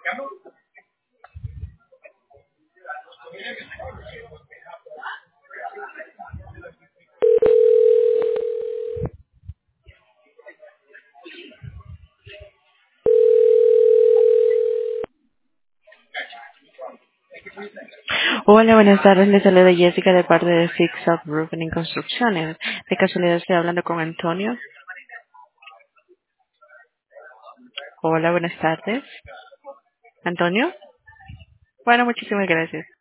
Hola, buenas tardes. Les saluda Jessica de parte de Fix Up Roofing y Construcciones. De casualidad estoy hablando con Antonio. Hola, buenas tardes. ¿Antonio? Bueno, muchísimas gracias.